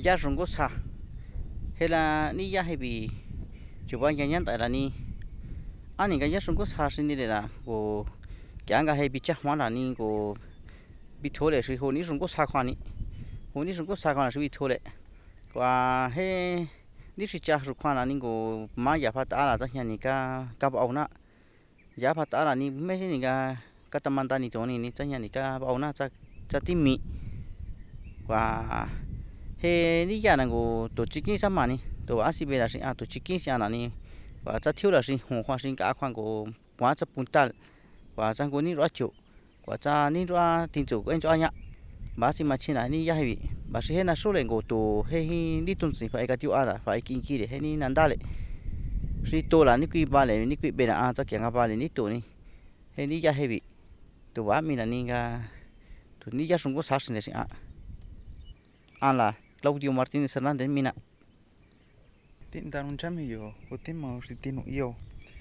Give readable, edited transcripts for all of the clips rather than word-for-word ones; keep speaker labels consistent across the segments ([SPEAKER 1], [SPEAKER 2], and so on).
[SPEAKER 1] ya rung có sa hay là ni ya hay bị chụp anh nhắn tại là ni anh cái ya rung có sa xin đi là cô cái anh cái hay bị chắc hóa là ni cô bị thua lệ sự hồ ni rung có sa khoan ni hồ ni rung có sa khoan là sự bị thua lệ và hay ni sự chắc rung khoan là ni cô má ya phát ta là chắc nhà ni cá bầu na ya phát ta là ni mấy cái ni cá tâm ta ni chỗ ni chắc nhà ni cá bầu na chắc chắc tí mì và he ni ya nango to chicken sama ni to asibe la sin a to chicken sia na ni và cha thiu la sin ho khoa sin ka khoan ko wa cha puntal và cha ko ni ro chu và cha ni ro tin chu ko en cho nya ba si ma chi na ni ya hi ba si he na so le go to he hi ni tun si fa ka tiu ala fa kin ki le he ni nan da le si to la ni kui ba le ni kui be na a cha kyang ba le ni to ni he ni ya he to wa mi na ni ga to ni ya sung ko sa sin le sin a la Claudio Martínez Hernández mina
[SPEAKER 2] tin ta non chami yo o tin ma si tin yo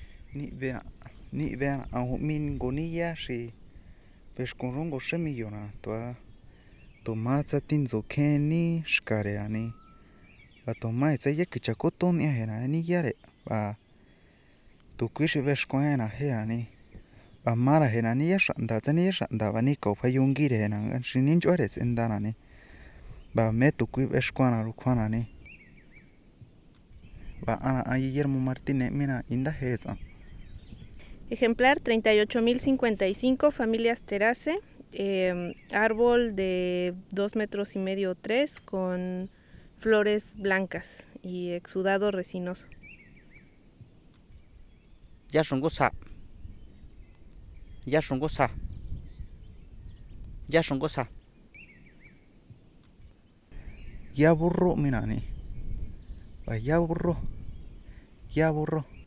[SPEAKER 2] ni be a ho min go ni ya si pes con rongo shemi yo na to ma cha tin zo khen ni shkare ani và to mai cha ye kicha ko ton ya he na ni ya re và to kwi se ves ko na he ani và ma ra he na ni ya shanda cha ni shanda va ni ko fa yungi re na an shinin jo re sen da na ni và me to kwi ves ko na ru khwana ni va a Guillermo Martínez mina inda heza.
[SPEAKER 3] Ejemplar 38.055, familias Terace, árbol de 2,5 metros o 3 con flores blancas y exudado resinoso.
[SPEAKER 1] Ya son goza. Ya son goza. Ya son goza.
[SPEAKER 2] Ya burro mina ni. Va ya burro. Ya burro.